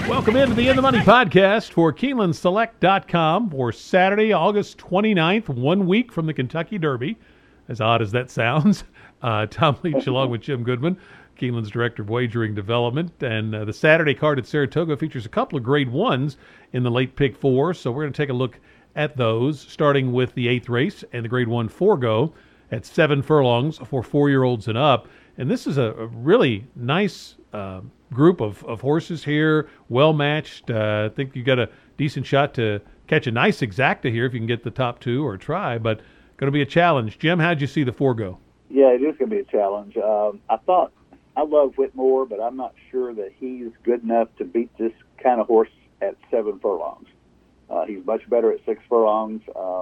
Welcome into the In the Money podcast for KeenelandSelect.com for Saturday, August 29th, 1 week from the Kentucky Derby. As odd as that sounds, Tom Leach along with Jim Goodman, Keeneland's Director of Wagering Development. And the Saturday card at Saratoga features a couple of grade ones in the late pick four, so we're going to take a look at those, starting with the 8th race and the grade one Forego at 7 furlongs for 4-year-olds and up. And this is a really nice group of horses here, well matched. I think you got a decent shot to catch a nice exacta here if you can get the top two or try, but going to be a challenge. Jim, how'd you see the Forego? Yeah, it is going to be a challenge. I love Whitmore, but I'm not sure that he's good enough to beat this kind of horse at 7 furlongs. He's much better at 6 furlongs.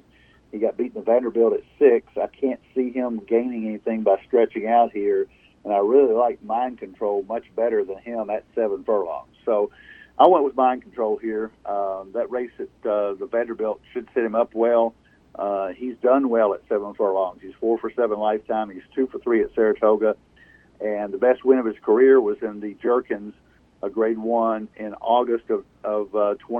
He got beaten at Vanderbilt at 6. I can't see him gaining anything by stretching out here. And I really like Mind Control much better than him at 7 furlongs. So I went with Mind Control here. That race at the Vanderbilt should set him up well. He's done well at 7 furlongs. He's 4 for 7 lifetime. He's 2 for 3 at Saratoga. And the best win of his career was in the Jerkins, a grade one in August of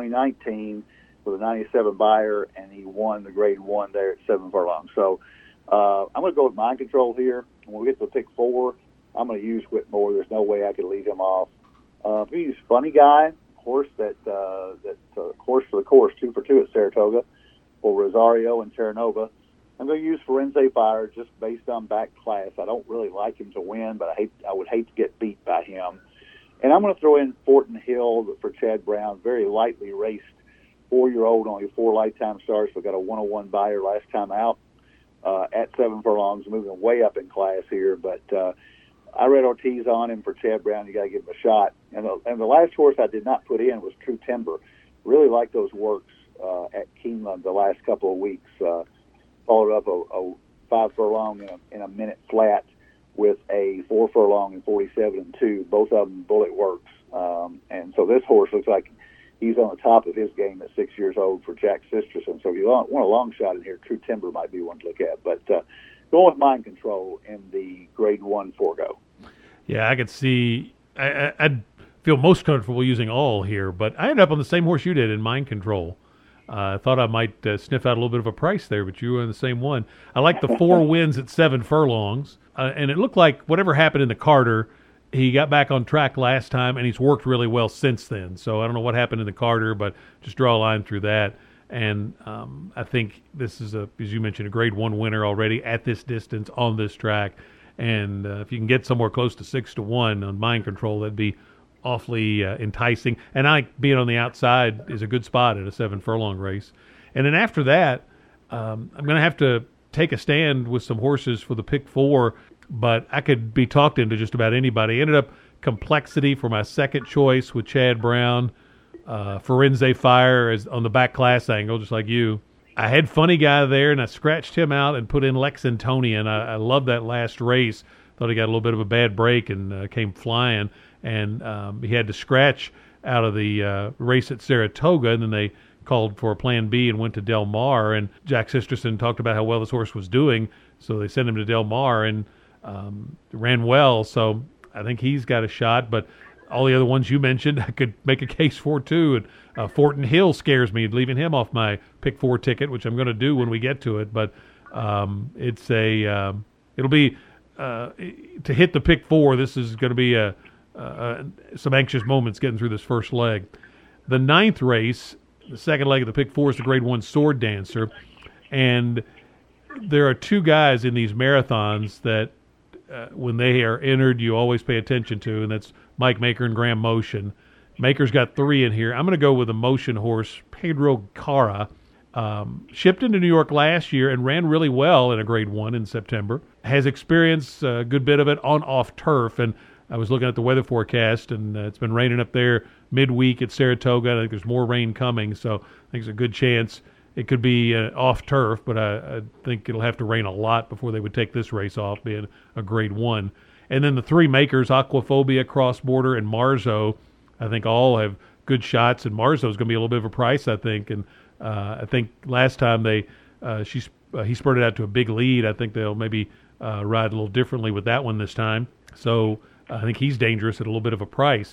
2019 with a 97 buyer, and he won the grade one there at 7 furlongs. So I'm going to go with Mind Control here. When we get to pick 4, I'm going to use Whitmore. There's no way I could leave him off. He's Funny Guy, horse that's horse for the course, 2 for 2 at Saratoga for Rosario and Terranova. I'm going to use Firenze Fire just based on back class. I don't really like him to win, but I would hate to get beat by him. And I'm going to throw in Fortin Hill for Chad Brown, very lightly raced, 4-year-old, only 4 lifetime starts, but got a 101 buyer last time out at 7 furlongs, moving way up in class here. But I read Ortiz on him for Chad Brown. You got to give him a shot. And the last horse I did not put in was True Timber. Really like those works at Keeneland the last couple of weeks. Followed up a 5 furlong in a minute flat with a 4 furlong and 47 and 2. Both of them bullet works. And so this horse looks like he's on the top of his game at 6 years old for Jack Sisterson. So if you want a long shot in here, True Timber might be one to look at. But going with Mind Control in the grade one Forego. Yeah, I could see. I'd feel most comfortable using all here, but I ended up on the same horse you did in Mind Control. I thought I might sniff out a little bit of a price there, but you were in the same one. I like the 4 wins at 7 furlongs, and it looked like whatever happened in the Carter, he got back on track last time, and he's worked really well since then. So I don't know what happened in the Carter, but just draw a line through that. And I think this is, as you mentioned, a grade one winner already at this distance on this track. And if you can get somewhere close to 6-1 on Mind Control, that'd be awfully enticing. And I think being on the outside is a good spot at a 7 furlong race. And then after that, I'm going to have to take a stand with some horses for the pick 4, but I could be talked into just about anybody. Ended up Complexity for my second choice with Chad Brown. Firenze Fire is on the back class angle, just like you. I had Funny Guy there, and I scratched him out and put in Lexingtonian. I love that last race. Thought he got a little bit of a bad break and came flying. And he had to scratch out of the race at Saratoga, and then they called for a plan B and went to Del Mar. And Jack Sisterson talked about how well this horse was doing, so they sent him to Del Mar and ran well. So I think he's got a shot, but all the other ones you mentioned, I could make a case for too. And Fortin Hill scares me, leaving him off my pick 4 ticket, which I'm going to do when we get to it. But it'll be to hit the pick 4. This is going to be some anxious moments getting through this first leg. The 9th race, the second leg of the pick 4, is the grade one Sword Dancer, and there are 2 guys in these marathons that when they are entered, you always pay attention to, and that's Mike Maker and Graham Motion. Maker's got 3 in here. I'm going to go with a Motion horse, Pedro Cara. Shipped into New York last year and ran really well in a grade one in September. Has experienced a good bit of it on off turf, and I was looking at the weather forecast, and it's been raining up there midweek at Saratoga. I think there's more rain coming, so I think there's a good chance it could be off turf, but I think it'll have to rain a lot before they would take this race off, being a grade one. And then the 3 makers, Aquaphobia, Cross Border, and Marzo, I think all have good shots, and Marzo's going to be a little bit of a price, I think. And I think last time he spurted out to a big lead. I think they'll maybe ride a little differently with that one this time. So I think he's dangerous at a little bit of a price.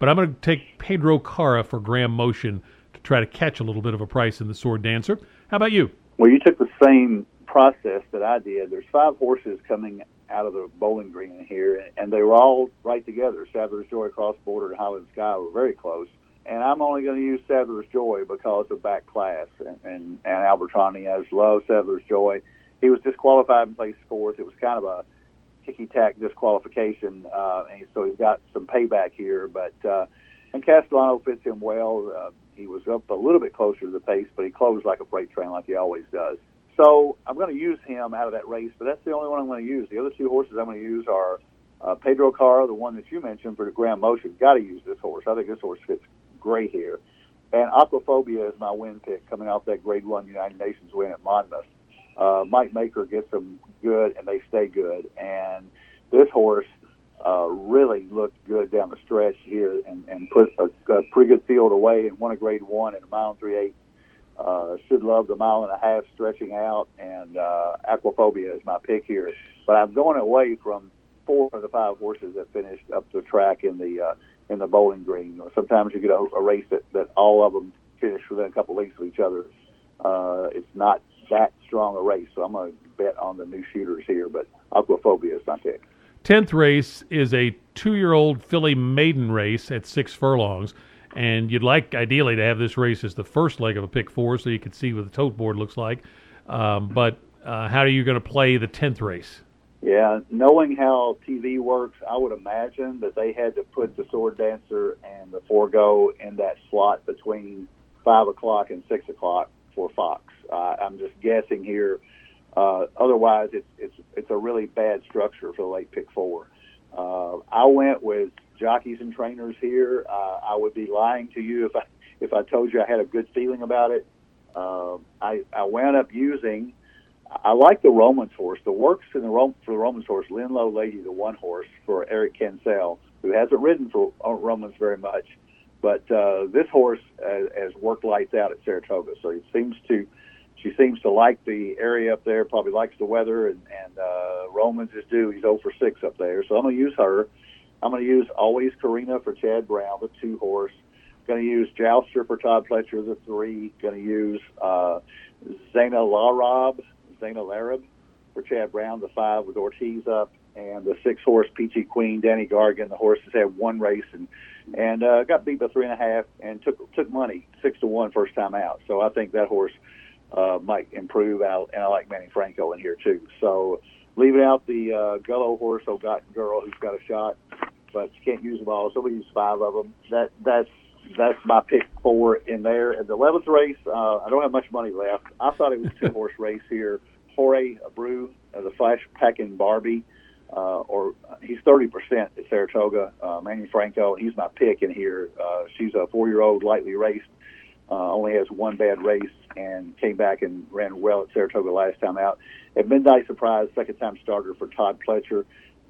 but I'm going to take Pedro Cara for Graham Motion to try to catch a little bit of a price in the Sword Dancer. How about you? Well, you took the same process that I did. There's 5 horses coming out of the Bowling Green here, and they were all right together. Sadler's Joy, Cross Border, and Highland Sky were very close. And I'm only going to use Sadler's Joy because of back class. And Albertoni has loved Sadler's Joy. He was disqualified and placed 4th. It was kind of a ticky-tack disqualification, and so he's got some payback here. But and Castellano fits him well. He was up a little bit closer to the pace, but he closed like a freight train like he always does. So I'm going to use him out of that race, but that's the only one I'm going to use. The other 2 horses I'm going to use are Pedro Cara, the one that you mentioned for the Graham Motion. Got to use this horse. I think this horse fits great here. And Aquaphobia is my win pick coming off that Grade 1 United Nations win at Monmouth. Mike Maker gets them good, and they stay good. And this horse really looked good down the stretch here and put a pretty good field away and won a Grade 1 in a 1 3/8. Should love the 1.5 miles stretching out, and Aquaphobia is my pick here. But I'm going away from 4 of the 5 horses that finished up the track in the Bowling Green. Sometimes you get a race that all of them finish within a couple lengths of each other. It's not that strong a race, so I'm going to bet on the new shooters here, but Aquaphobia is my pick. 10th race is a 2-year-old filly maiden race at 6 furlongs, and you'd like ideally to have this race as the first leg of a pick 4 so you can see what the tote board looks like. But how are you going to play the 10th race? Yeah, knowing how TV works, I would imagine that they had to put the Sword Dancer and the Forego in that slot between 5 o'clock and 6 o'clock for Fox. I'm just guessing here. Otherwise, it's a really bad structure for the late pick 4. I went with jockeys and trainers here. I would be lying to you if I told you I had a good feeling about it. I wound up using. I like the Romans horse. The works for the Romans horse, Linlow Lady, the 1 horse for Eric Kensell, who hasn't ridden for Romans very much, but this horse has worked lights out at Saratoga. So she seems to like the area up there. Probably likes the weather, and Romans is due. He's 0 for 6 up there, so I'm going to use her. I'm going to use Always Karina for Chad Brown, the 2 horse. Going to use Jouster for Todd Pletcher, the 3. Going to use Zaina Larab for Chad Brown, the 5 with Ortiz up, and the 6 horse Peachy Queen, Danny Gargan. The horse has had 1 race and got beat by 3.5 and took money 6-1 first time out. So I think that horse might improve out, and I like Manny Franco in here too. So leaving out the Gullo horse, Ogotten Girl, who's got a shot, but you can't use them all, so we use 5 of them. That's my pick 4 in there. And the 11th race, I don't have much money left. I thought it was a 2-horse race here. Jorge Abreu, the Flash Packing Barbie, he's 30% at Saratoga. Manny Franco, he's my pick in here. She's a 4-year-old, lightly raced, only has 1 bad race, and came back and ran well at Saratoga last time out. At Midnight Surprise, second-time starter for Todd Pletcher.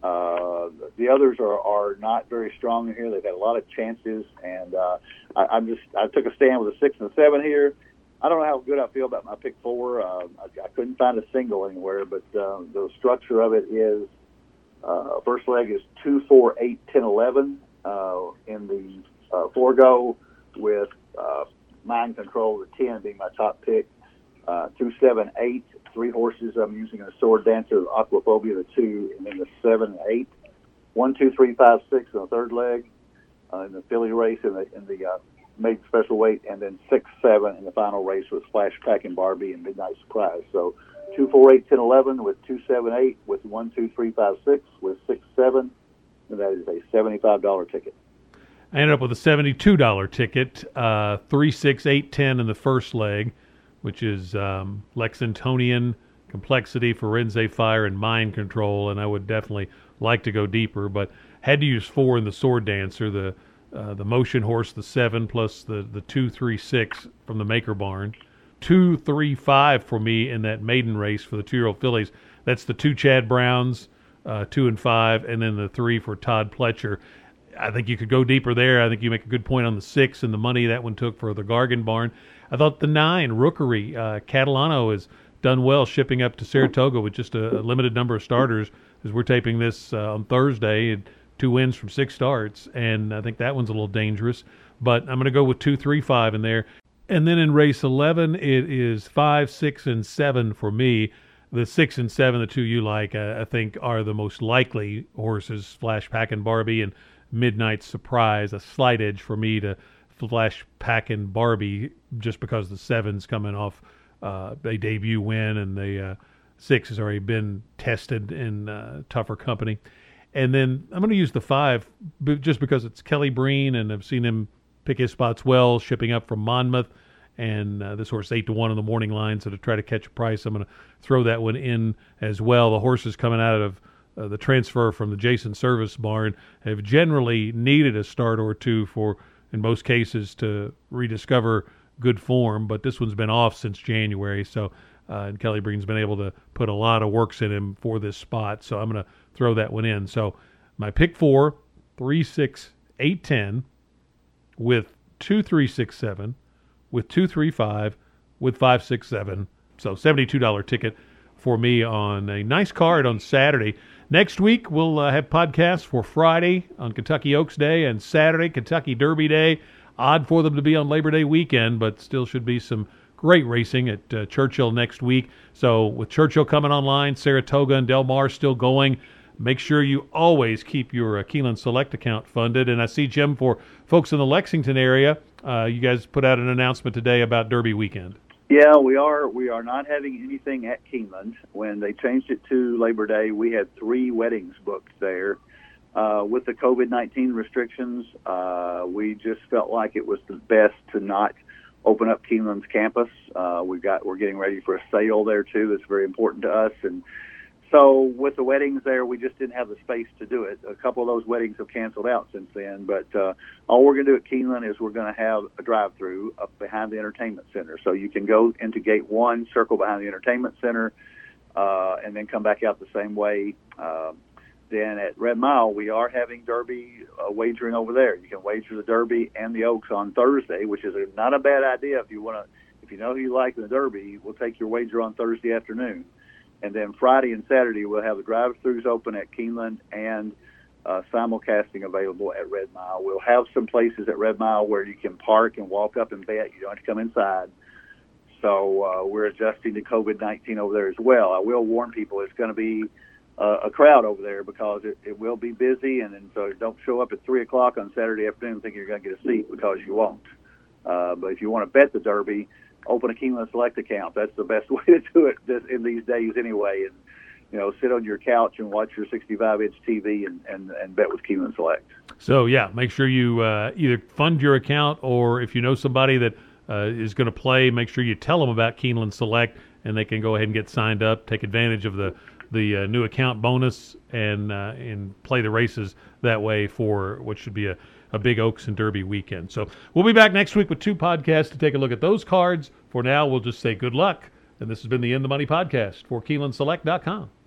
The others are not very strong in here. They've had a lot of chances, and I took a stand with a 6 and a 7 here. I don't know how good I feel about my pick 4. I couldn't find a single anywhere, but the structure of it is first leg is 2, 4, 8, 10, 11 in the Forego, with Mind Control, the 10 being my top pick. 2, 7, 8, 3 horses. I'm using a Sword Dancer, Aquaphobia, the 2, and then the 7 and 8. 1, 2, 3, 5, 6 in the third leg in the filly race in the maiden special weight, and then 6, 7 in the final race with Splash Pack and Barbie and Midnight Surprise. So 2, 4, 8, 10, 11 with 2, 7, 8 with 1, 2, 3, 5, 6 with 6, 7, and that is a $75 ticket. I ended up with a $72 ticket, 3, 6, 8, 10 in the first leg, which is Lexingtonian, Complexity, Firenze Fire, and Mind Control, and I would definitely like to go deeper, but had to use 4 in the Sword Dancer, the Motion horse, the 7, plus the 2, 3, 6 from the Maker Barn. 2, 3, 5 for me in that maiden race for the 2-year-old fillies. That's the 2 Chad Browns, 2 and 5, and then the 3 for Todd Pletcher. I think you could go deeper there. I think you make a good point on the 6 and the money that one took for the Gargan Barn. I thought the 9, Rookery, Catalano has done well shipping up to Saratoga with just a limited number of starters, as we're taping this on Thursday. 2 wins from 6 starts, and I think that one's a little dangerous. But I'm going to go with 2, 3, 5 in there. And then in race 11, it is 5, 6, and 7 for me. The 6 and 7, the two you like, I think are the most likely horses, Flash Pack and Barbie, and Midnight Surprise, a slight edge for me to Flash Pack and Barbie just because the 7's coming off a debut win, and the 6 has already been tested in tougher company. And then I'm going to use the 5 just because it's Kelly Breen, and I've seen him pick his spots well, shipping up from Monmouth. And this horse 8-1 on the morning line, so to try to catch a price, I'm going to throw that one in as well. The horses coming out of the transfer from the Jason Service barn have generally needed a start or two for, in most cases, to rediscover good form, but this one's been off since January, so and Kelly Breen's been able to put a lot of works in him for this spot, so I'm going to throw that one in. So my pick 4, 3, 6, 8, 10 with 2, 3, 6, 7 with 2, 3, 5 with 5, 6, 7. So $72 ticket for me on a nice card on Saturday. Next week, we'll have podcasts for Friday on Kentucky Oaks Day and Saturday, Kentucky Derby Day. Odd for them to be on Labor Day weekend, but still should be some great racing at Churchill next week. So with Churchill coming online, Saratoga and Del Mar still going, make sure you always keep your Keeneland Select account funded. And I see, Jim, for folks in the Lexington area, you guys put out an announcement today about Derby weekend. Yeah, we are. We are not having anything at Keeneland. When they changed it to Labor Day, we had 3 weddings booked there. With the COVID-19 restrictions, we just felt like it was the best to not open up Keeneland's campus. We're getting ready for a sale there too. That's very important to us, and so with the weddings there, we just didn't have the space to do it. A couple of those weddings have canceled out since then, but all we're going to do at Keeneland is we're going to have a drive-through up behind the entertainment center. So you can go into gate 1, circle behind the entertainment center, and then come back out the same way. Then at Red Mile, we are having Derby wagering over there. You can wager the Derby and the Oaks on Thursday, which is not a bad idea if you know who you like in the Derby. We'll take your wager on Thursday afternoon. And then Friday and Saturday, we'll have the drive-thrus open at Keeneland and simulcasting available at Red Mile. We'll have some places at Red Mile where you can park and walk up and bet. You don't have to come inside. So we're adjusting to COVID-19 over there as well. I will warn people it's going to be a crowd over there because it will be busy. And so don't show up at 3 o'clock on Saturday afternoon thinking you're going to get a seat, because you won't. But if you want to bet the Derby, open a Keeneland Select account. That's the best way to do it in these days anyway. And, sit on your couch and watch your 65-inch TV and bet with Keeneland Select. So, yeah, make sure you either fund your account, or if you know somebody that is going to play, make sure you tell them about Keeneland Select, and they can go ahead and get signed up, take advantage of the new account bonus, and play the races that way for what should be a big Oaks and Derby weekend. So we'll be back next week with 2 podcasts to take a look at those cards. For now, we'll just say good luck. And this has been the In the Money podcast for KeenelandSelect.com.